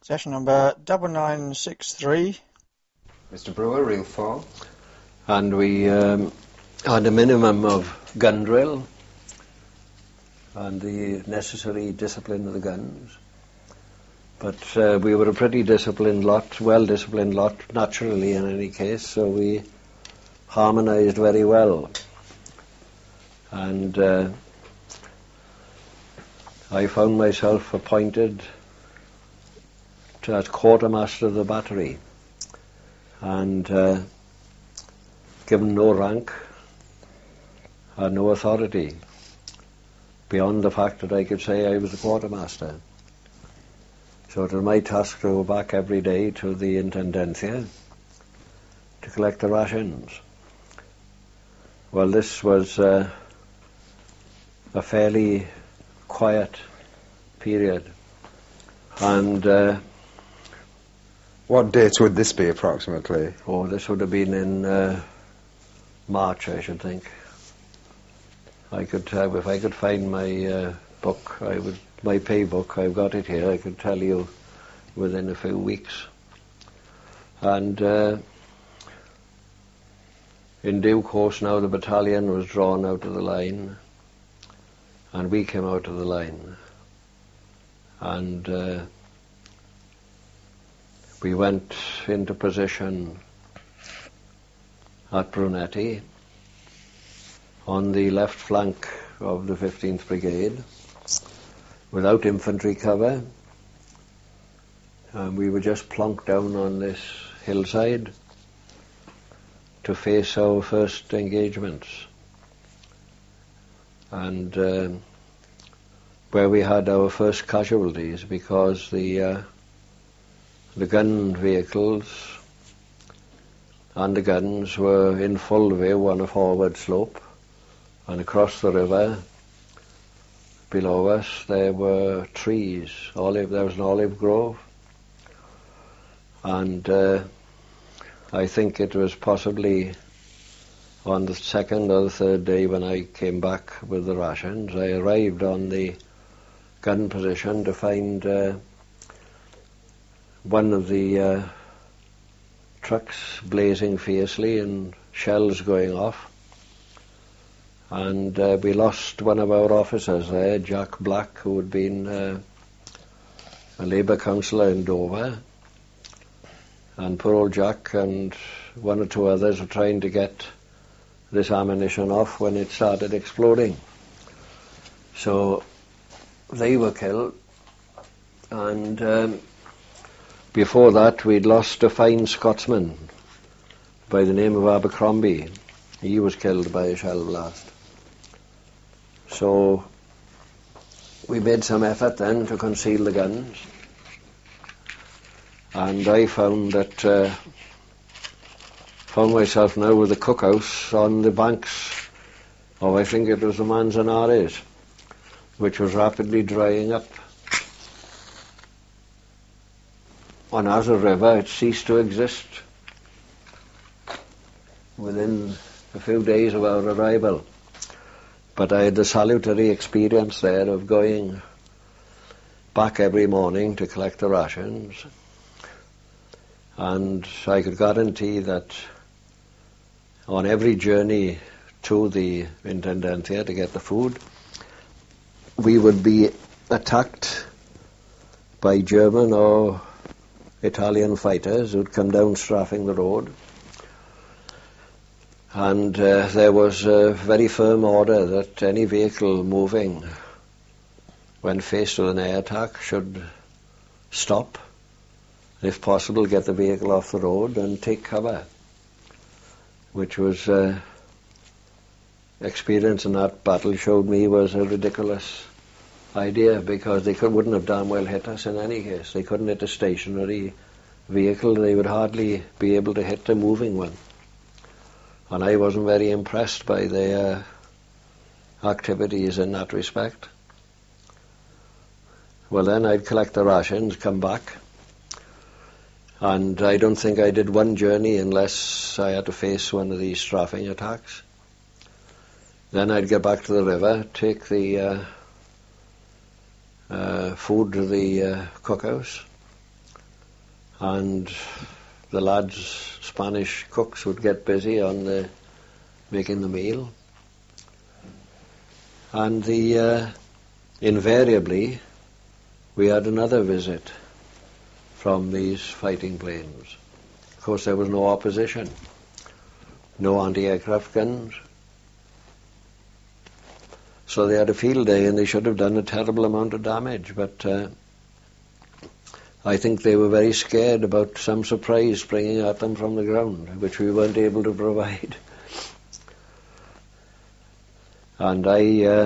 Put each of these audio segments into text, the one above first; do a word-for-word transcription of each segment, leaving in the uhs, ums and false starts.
Session number double nine six three. Mister Brewer, reel four. And we um, had a minimum of gun drill and the necessary discipline of the guns. But uh, we were a pretty disciplined lot, well-disciplined lot, naturally in any case, so we harmonised very well. And uh, I found myself appointed to, as quartermaster of the battery, and uh, given no rank, had no authority, beyond the fact that I could say I was the quartermaster. So it was my task to go back every day to the Intendencia to collect the rations. Well, this was uh, a fairly quiet period. And uh, what date would this be approximately? Oh, this would have been in uh, March, I should think. I could have, if I could find my uh, book, I would. My pay book, I've got it here, I could tell you within a few weeks. And uh, in due course now the battalion was drawn out of the line, and we came out of the line. And uh, we went into position at Brunetti on the left flank of the fifteenth Brigade, without infantry cover, and we were just plonked down on this hillside to face our first engagements, and uh, where we had our first casualties, because the uh, the gun vehicles and the guns were in full view on a forward slope, and across the river below us there were trees, olive, there was an olive grove, and uh, I think it was possibly on the second or the third day when I came back with the rations, I arrived on the gun position to find uh, one of the uh, trucks blazing fiercely and shells going off. And uh, we lost one of our officers there, Jack Black, who had been uh, a Labour councillor in Dover. And poor old Jack and one or two others were trying to get this ammunition off when it started exploding. So they were killed. And um, before that we'd lost a fine Scotsman by the name of Abercrombie. He was killed by a shell blast. So we made some effort then to conceal the guns, and I found that uh, found myself now with the cookhouse on the banks of, I think it was the Manzanares, which was rapidly drying up. And as a river, it ceased to exist within a few days of our arrival. But I had the salutary experience there of going back every morning to collect the rations, and I could guarantee that on every journey to the Intendencia to get the food, we would be attacked by German or Italian fighters who'd come down strafing the road. And uh, there was a very firm order that any vehicle moving when faced with an air attack should stop, if possible get the vehicle off the road and take cover, which was uh, experience in that battle showed me was a ridiculous idea, because they could, wouldn't have damn well hit us in any case. They couldn't hit a stationary vehicle, they would hardly be able to hit a moving one. And I wasn't very impressed by their activities in that respect. Well, then I'd collect the rations, come back, and I don't think I did one journey unless I had to face one of these strafing attacks. Then I'd get back to the river, take the uh, uh, food to the uh, cookhouse, and the lads, Spanish cooks, would get busy on the making the meal. And the uh, invariably we had another visit from these fighting planes. Of course, there was no opposition, no anti-aircraft guns. So they had a field day, and they should have done a terrible amount of damage, but uh, I think they were very scared about some surprise springing at them from the ground, which we weren't able to provide. And I, uh,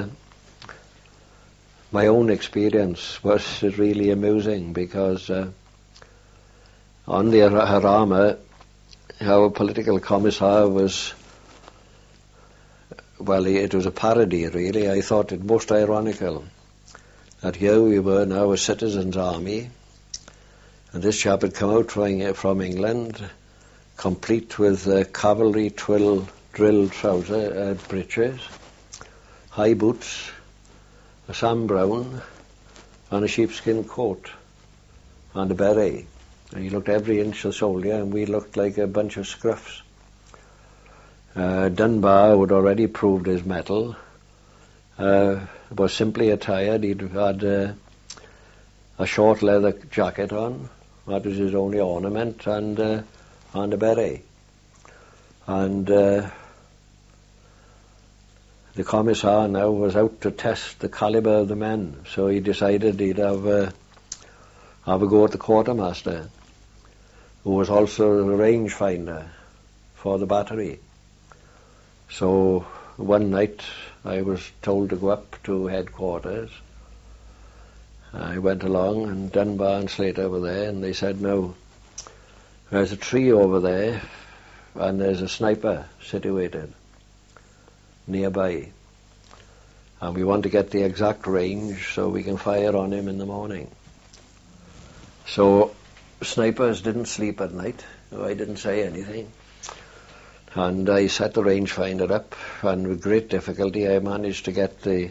my own experience was really amusing, because uh, on the Jarama, our political commissar was, well, it was a parody, really. I thought it most ironical that here we were now a citizens' army, and this chap had come out from, from England, complete with uh, cavalry twill drill trouser uh, breeches, high boots, a Sam Brown, and a sheepskin coat, and a beret. And he looked every inch a soldier, and we looked like a bunch of scruffs. Uh, Dunbar had already proved his mettle, uh, was simply attired. He'd had uh, a short leather jacket on, that was his only ornament, and, uh, and a beret. And uh, the commissar now was out to test the calibre of the men, so he decided he'd have, uh, have a go at the quartermaster, who was also the rangefinder for the battery. So one night I was told to go up to headquarters. I went along, and Dunbar and Slater were there, and they said, no, there's a tree over there, and there's a sniper situated nearby, and we want to get the exact range so we can fire on him in the morning. So snipers didn't sleep at night. I didn't say anything, and I set the rangefinder up, and with great difficulty I managed to get the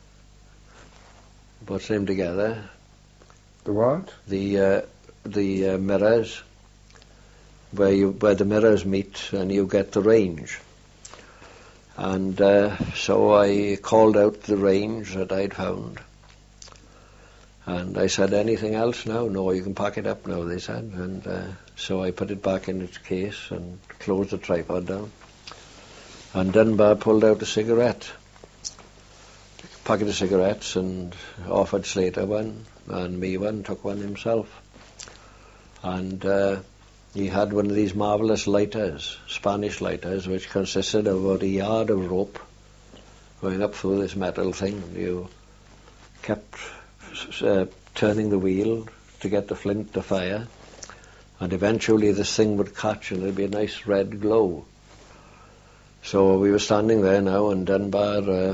what's them together The what? the uh, the uh, mirrors, where you where the mirrors meet and you get the range. And uh, so I called out the range that I'd found, and I said, anything else now? No, you can pack it up now, they said. And uh, so I put it back in its case and closed the tripod down, and Dunbar pulled out a cigarette, packet of cigarettes, and offered Slater one, and me one, took one himself. And uh, he had one of these marvellous lighters, Spanish lighters, which consisted of about a yard of rope going up through this metal thing. You kept uh, turning the wheel to get the flint to fire, and eventually this thing would catch and there'd be a nice red glow. So we were standing there now, and Dunbar uh,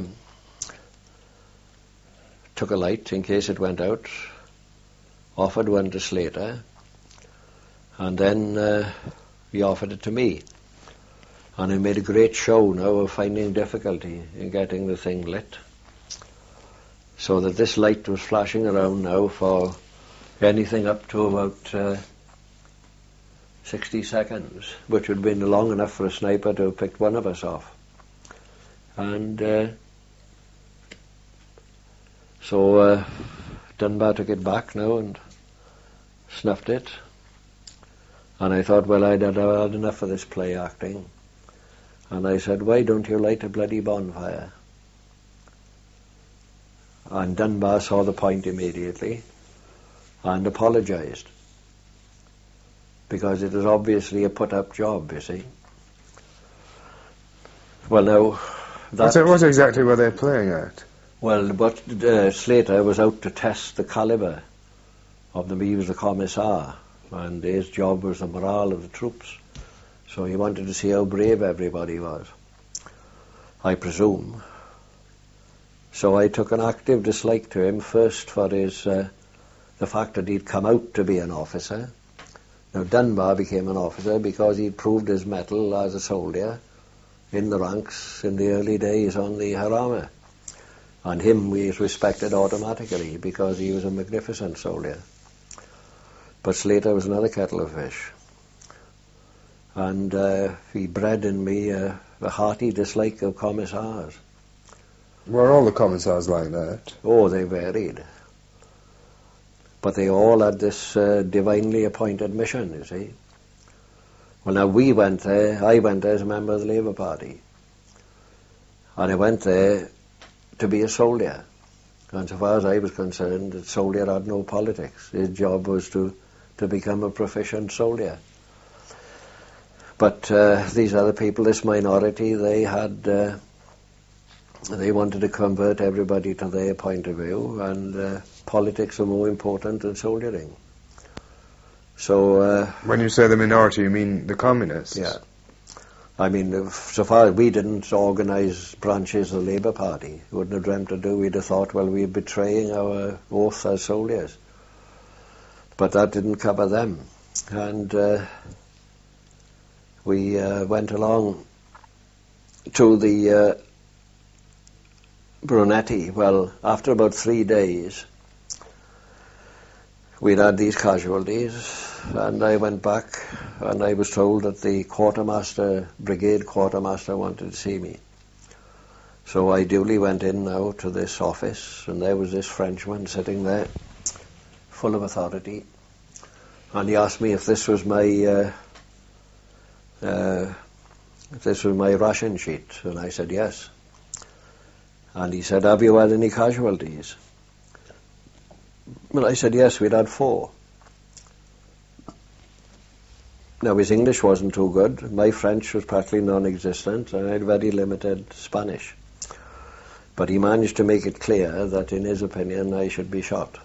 took a light in case it went out, offered one to Slater, and then uh, he offered it to me. And I made a great show now of finding difficulty in getting the thing lit, so that this light was flashing around now for anything up to about uh, sixty seconds, which would have been long enough for a sniper to have picked one of us off. And uh, so uh, Dunbar took it back now and snuffed it. And I thought, well, I'd had, had enough of this play acting. And I said, why don't you light a bloody bonfire? And Dunbar saw the point immediately and apologised, because it was obviously a put-up job, you see. Well, now... What, what exactly were they playing at? Well, but uh, Slater was out to test the calibre of them. He was the commissar, and his job was the morale of the troops. So he wanted to see how brave everybody was, I presume. So I took an active dislike to him, first for his uh, the fact that he'd come out to be an officer. Now Dunbar became an officer because he'd proved his mettle as a soldier in the ranks in the early days on the Jarama. And him we respected automatically because he was a magnificent soldier. But Slater was another kettle of fish. And uh, he bred in me uh, a hearty dislike of commissars. Were all the commissars like that? Oh, they varied. But they all had this uh, divinely appointed mission, you see. Well, now we went there, I went there as a member of the Labour Party. And I went there to be a soldier. And so far as I was concerned, the soldier had no politics. His job was to, to become a proficient soldier. But uh, these other people, this minority, they had, uh, they wanted to convert everybody to their point of view, and uh, politics are more important than soldiering. So... Uh, when you say the minority, you mean the communists? Yeah. I mean, if, so far as we didn't organise branches of the Labour Party, we wouldn't have dreamt to do. We'd have thought, well, we're betraying our oath as soldiers. But that didn't cover them. And uh, we uh, went along to the uh, Brunetti. Well, after about three days, we'd had these casualties, and I went back, and I was told that the quartermaster, brigade quartermaster, wanted to see me. So I duly went in now to this office, and there was this Frenchman sitting there, full of authority, and he asked me if this was my uh, uh, if this was my ration sheet, and I said yes. And he said, "Have you had any casualties?" Well, I said yes, we'd had four. Now, his English wasn't too good. My French was practically non-existent, and I had very limited Spanish. But he managed to make it clear that, in his opinion, I should be shot.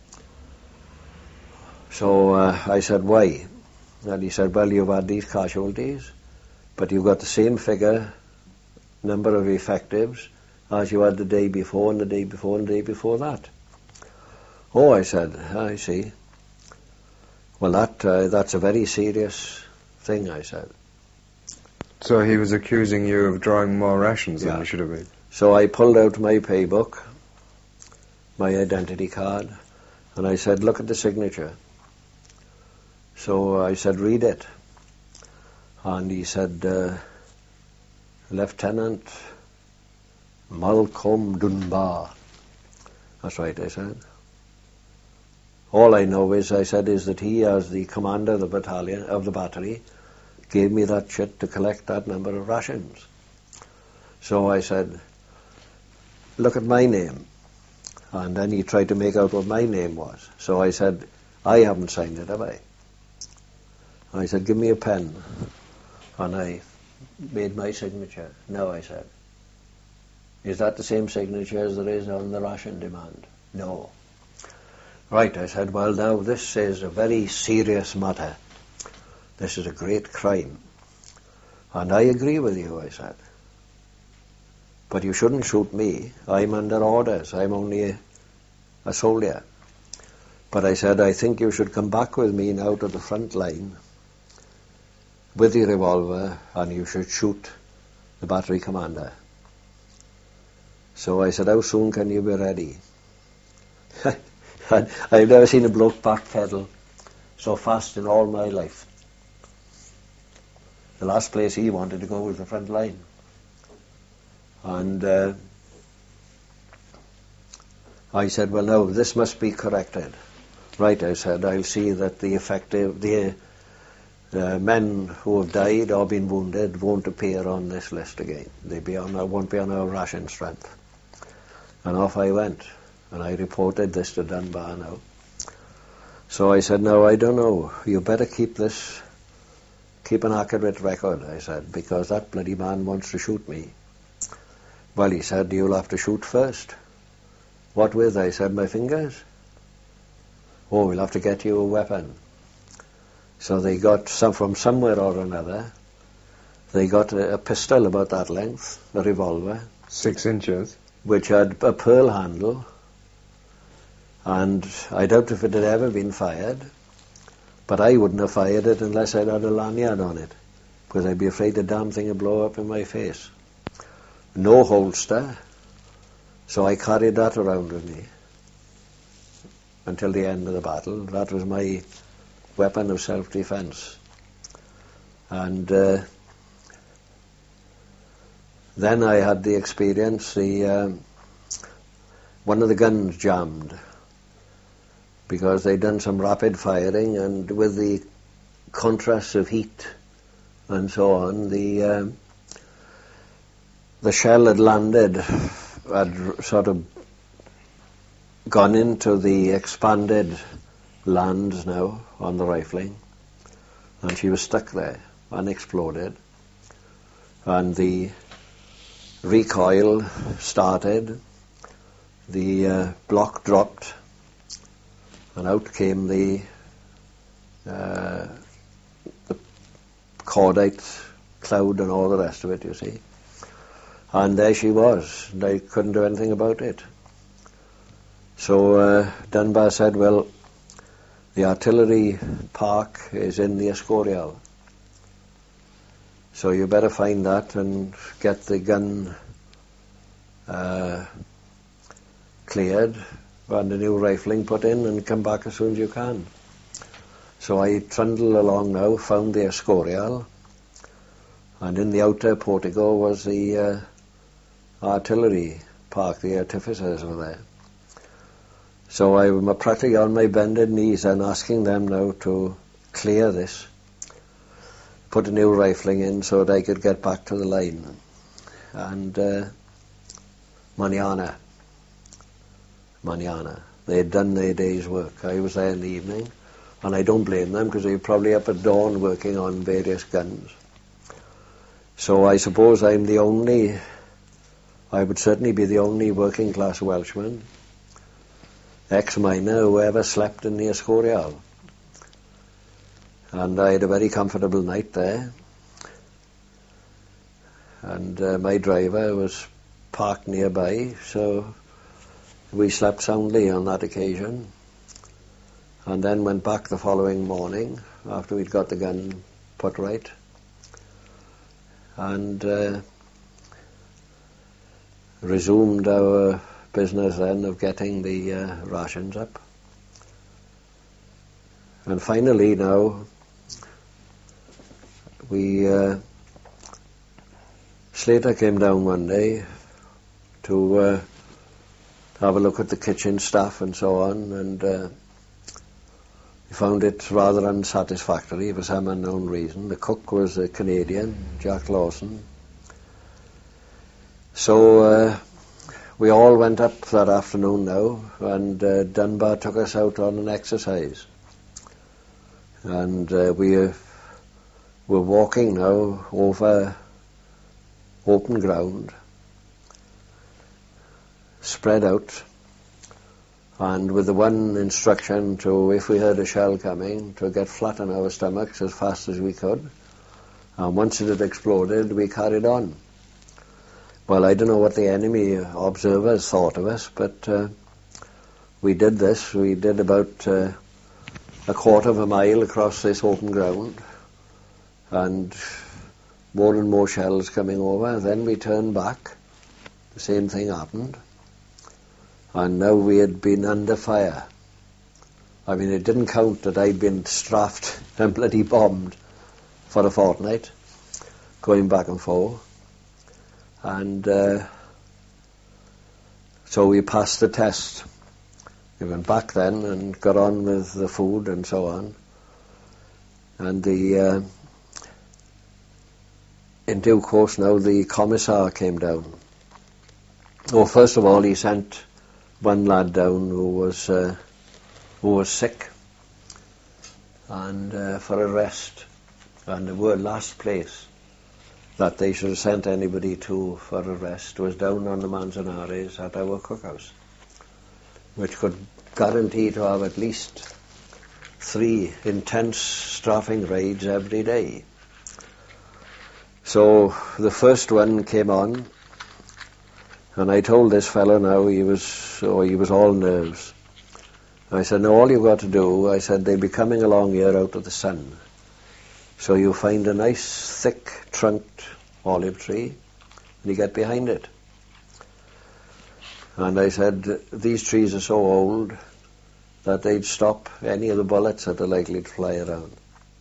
So uh, I said, why? And he said, well, you've had these casualties, but you've got the same figure, number of effectives, as you had the day before, and the day before, and the day before that. Oh, I said, I see. Well, that uh, that's a very serious thing, I said. So he was accusing you of drawing more rations Yeah. than you should have been? So I pulled out my pay book, my identity card, and I said, look at the signature. So I said, read it. And he said, uh, Lieutenant Malcolm Dunbar. That's right, I said. All I know is, I said, is that he, as the commander of the battalion, of the battery, gave me that shit to collect that number of rations. So I said, look at my name. And then he tried to make out what my name was. So I said, I haven't signed it, have I? I said, give me a pen. And I made my signature. No, I said. Is that the same signature as there is on the ration demand? No. Right, I said, well, now this is a very serious matter. This is a great crime. And I agree with you, I said. But you shouldn't shoot me. I'm under orders. I'm only a, a soldier. But I said, I think you should come back with me now to the front line with the revolver, and you should shoot the battery commander. So I said, how soon can you be ready? I've never seen a bloke backpedal so fast in all my life. The last place he wanted to go was the front line. And uh, I said, well, no, this must be corrected. Right, I said, I'll see that the effective, the uh, men who have died or been wounded won't appear on this list again. They be on, won't be on our ration strength. And off I went. And I reported this to Dunbar now. So I said, no, I don't know. You better keep this, keep an accurate record, I said, because that bloody man wants to shoot me. Well, he said, you'll have to shoot first. What with? I said, my fingers. Oh, we'll have to get you a weapon. So they got some from somewhere or another. They got a, a pistol about that length, a revolver. Six inches. Which had a pearl handle. And I doubt if it had ever been fired, but I wouldn't have fired it unless I'd had a lanyard on it, because I'd be afraid the damn thing would blow up in my face. No holster, so I carried that around with me until the end of the battle. That was my weapon of self-defense. And uh, then I had the experience, the uh, one of the guns jammed because they'd done some rapid firing, and with the contrast of heat and so on, the uh, the shell had landed, had sort of gone into the expanded lands now on the rifling, and she was stuck there, unexploded, and the recoil started, the uh, block dropped, and out came the uh, the cordite cloud and all the rest of it, you see. And there she was, and I couldn't do anything about it. So uh, Dunbar said, well, the artillery park is in the Escorial, so you better find that and get the gun uh, cleared and a new rifling put in and come back as soon as you can. So I trundled along now, found the Escorial, and in the outer portico was the uh, artillery park. The artificers were there. So I was practically on my bended knees and asking them now to clear this, put a new rifling in so that I could get back to the line. And uh, Manana, Manana, they had done their day's work. I was there in the evening, and I don't blame them because they were probably up at dawn working on various guns. So I suppose I'm the only, I would certainly be the only working class Welshman, ex-miner, who ever slept in the Escorial. And I had a very comfortable night there. And uh, my driver was parked nearby, so we slept soundly on that occasion. And then went back the following morning, after we'd got the gun put right. And uh, resumed our business then of getting the uh, rations up. And finally now, we, uh, Slater came down one day to uh, have a look at the kitchen staff and so on, and uh, he found it rather unsatisfactory for some unknown reason. The cook was a Canadian, Jack Lawson. So uh, we all went up that afternoon now, and uh, Dunbar took us out on an exercise. And uh, we uh, were walking now over open ground, spread out, and with the one instruction to, if we heard a shell coming, to get flat on our stomachs as fast as we could. And once it had exploded, we carried on. Well, I don't know what the enemy observers thought of us, but uh, we did this. We did about uh, a quarter of a mile across this open ground, and more and more shells coming over. Then we turned back. The same thing happened. And now we had been under fire. I mean, it didn't count that I'd been strafed and bloody bombed for a fortnight, going back and forth. And uh, so we passed the test. We went back then and got on with the food and so on. And the uh, in due course now the commissar came down. Oh, first of all he sent one lad down who was uh, who was sick and uh, for a rest, and the word last place that they should have sent anybody to for a rest was down on the Manzanares at our cookhouse, which could guarantee to have at least three intense strafing raids every day. So the first one came on, and I told this fellow now he was, oh, he was all nerves. I said, no, all you've got to do, I said, they'll be coming along here out of the sun. So you find a nice thick trunked olive tree and you get behind it. And I said, these trees are so old that they'd stop any of the bullets that are likely to fly around.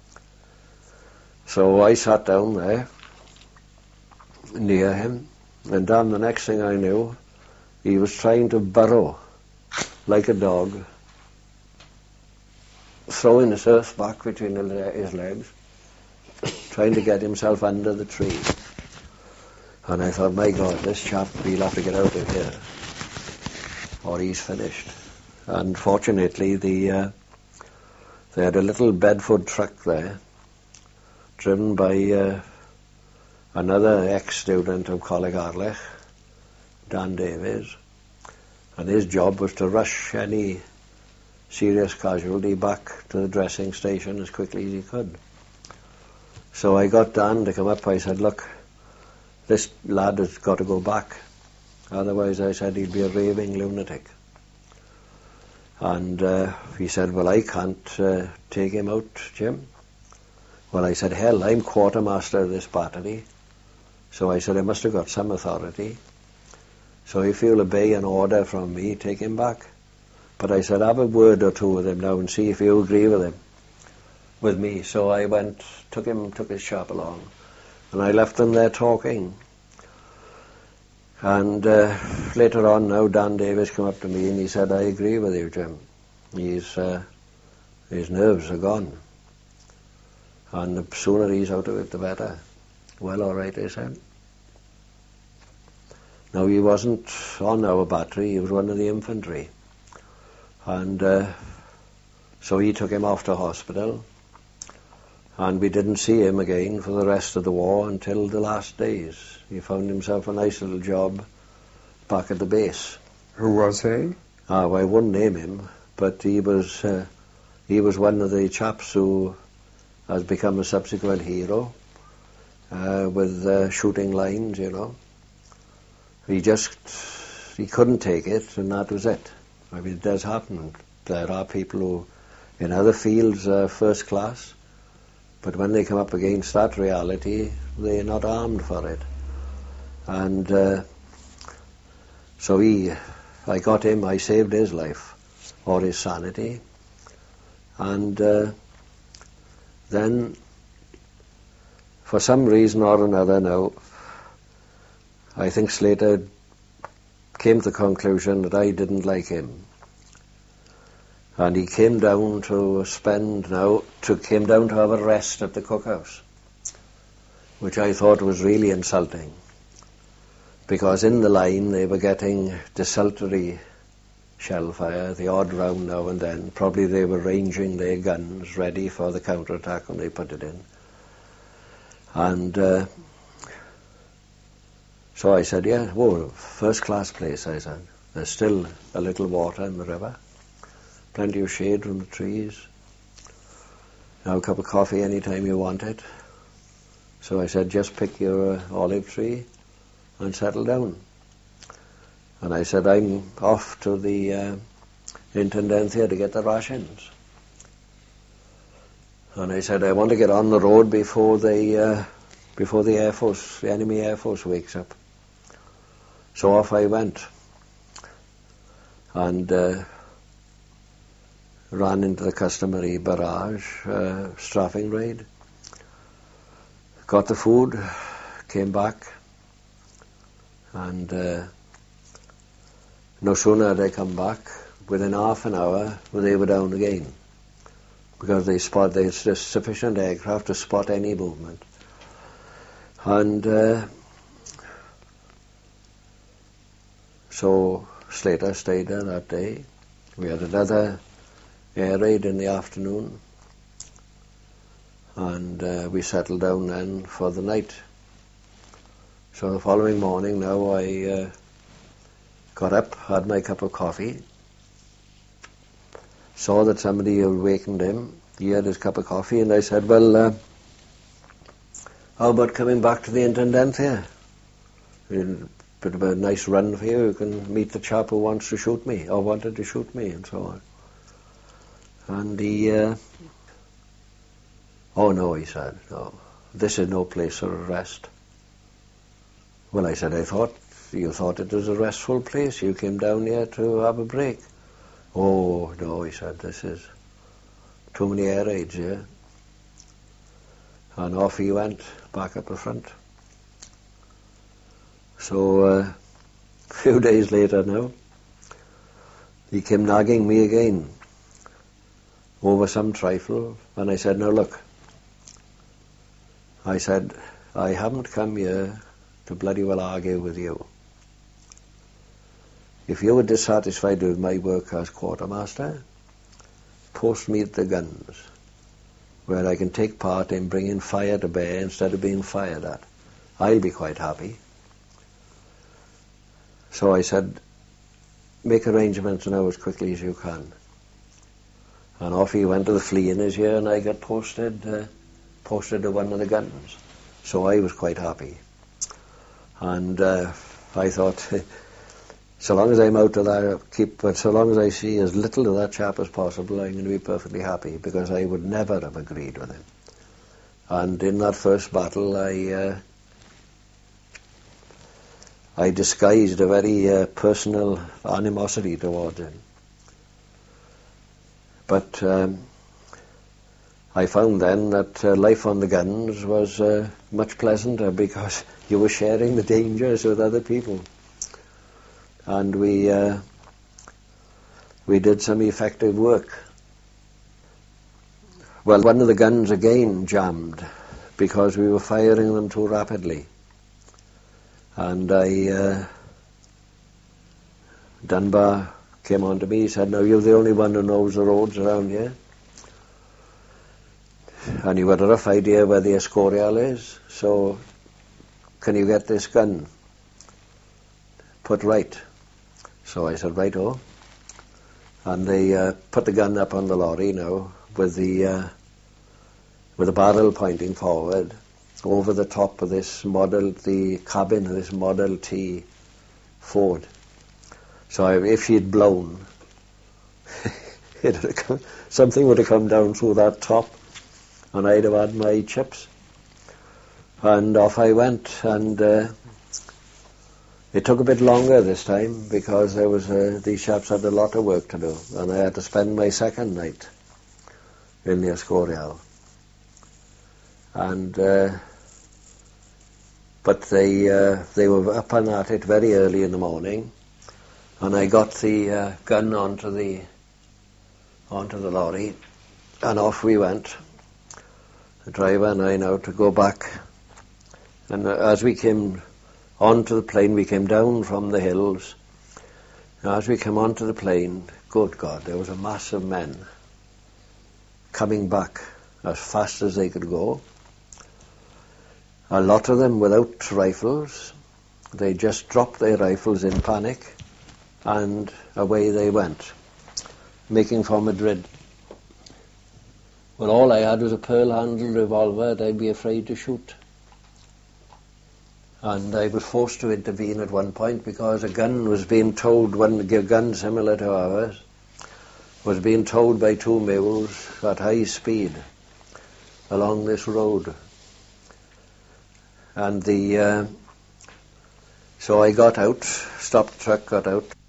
So I sat down there near him, and then the next thing I knew, he was trying to burrow like a dog, throwing his earth back between his legs, trying to get himself under the tree. And I thought, my God, this chap, he'll have to get out of here, or he's finished. And fortunately, the uh, they had a little Bedford truck there, driven by uh, another ex-student of Coleg Harlech, Dan Davies, and his job was to rush any serious casualty back to the dressing station as quickly as he could. So I got Dan to come up. I said, look, this lad has got to go back. Otherwise, I said, he'd be a raving lunatic. And uh, he said, well, I can't uh, take him out, Jim. Well, I said, hell, I'm quartermaster of this battery. So I said, I must have got some authority. So if you'll obey an order from me, take him back. But I said, have a word or two with him now and see if you agree with him, with me. So I went, took him, took his chap along, and I left them there talking. And uh, later on now, Dan Davies came up to me and he said, I agree with you, Jim. He's, uh, his nerves are gone. And the sooner he's out of it, the better. Well, all right, I said. Now, he wasn't on our battery, he was one of the infantry. And uh, so he took him off to hospital. And we didn't see him again for the rest of the war until the last days. He found himself a nice little job back at the base. Who was he? Ah, well, I wouldn't name him, but he was uh, he was one of the chaps who has become a subsequent hero uh, with uh, shooting lines, you know. He just, he couldn't take it, and that was it. I mean, it does happen. There are people who, in other fields, are first class, but when they come up against that reality, they're not armed for it. And uh, so he, I got him, I saved his life, or his sanity. And uh, then, for some reason or another now, I think Slater came to the conclusion that I didn't like him. And he came down to spend now, to came down to have a rest at the cookhouse, which I thought was really insulting, because in the line they were getting desultory shell fire, the odd round now and then. Probably they were ranging their guns ready for the counterattack when they put it in. And uh, so I said, yeah, whoa, first class place, I said. There's still a little water in the river, plenty of shade from the trees. Now a cup of coffee any time you want it. So I said, just pick your uh, olive tree and settle down. And I said, I'm off to the uh, Intendencia to get the rations. And I said, I want to get on the road before the uh, before the Air Force, the enemy Air Force wakes up. So off I went, and uh, ran into the customary barrage, uh, strafing raid. Got the food, came back, and uh, no sooner had I come back, within half an hour, they were down again, because they spot there's just sufficient aircraft to spot any movement. And uh, so Slater stayed there that day. We had another air raid in the afternoon, and uh, we settled down then for the night. So the following morning now I uh, got up, had my cup of coffee, saw that somebody had wakened him. He had his cup of coffee, and I said, well, uh, how about coming back to the Intendencia? A bit of a nice run for you. You can meet the chap who wants to shoot me, or wanted to shoot me, and so on. And he, uh, oh no, he said, no, this is no place for a rest. Well, I said, I thought, you thought it was a restful place. You came down here to have a break. Oh, no, he said, this is too many air raids here. And off he went, back up the front. So, uh, a few days later now, he came nagging me again over some trifle, and I said, now look, I said, I haven't come here to bloody well argue with you. If you were dissatisfied with my work as quartermaster, post me at the guns, where I can take part in bringing fire to bear instead of being fired at. I'll be quite happy. So I said, make arrangements now as quickly as you can. And off he went to the flea in his ear, and I got posted, uh, posted to one of the guns. So I was quite happy. And uh, I thought, so long as I'm out of that, keep, but so long as I see as little of that chap as possible, I'm going to be perfectly happy, because I would never have agreed with him. And in that first battle, I uh, I disguised a very uh, personal animosity towards him. But um, I found then that uh, life on the guns was uh, much pleasanter, because you were sharing the dangers with other people. And we uh, we did some effective work. Well, one of the guns again jammed because we were firing them too rapidly. And I, uh, Dunbar came on to me, he said, now you're the only one who knows the roads around here. And you've got a rough idea where the Escorial is, so can you get this gun put right? So I said, righto. And they uh, put the gun up on the lorry now with the uh, with the barrel pointing forward over the top of this Model, the cabin of this Model T Ford. So I, if she'd blown, it would have come, something would have come down through that top, and I'd have had my chips. And off I went, and uh, it took a bit longer this time, because there was uh, these chaps had a lot of work to do, and I had to spend my second night in the Escorial. And uh, but they uh, they were up and at it very early in the morning, and I got the uh, gun onto the onto the lorry, and off we went, the driver and I now, to go back. And uh, as we came onto the plain, we came down from the hills. And as we came onto the plain, good God, there was a mass of men coming back as fast as they could go. A lot of them without rifles. They just dropped their rifles in panic, and away they went, making for Madrid. Well, all I had was a pearl-handled revolver, and I'd be afraid to shoot. And I was forced to intervene at one point, because a gun was being towed, one gun similar to ours, was being towed by two mules at high speed along this road. And the uh, so I got out, stopped the truck, got out.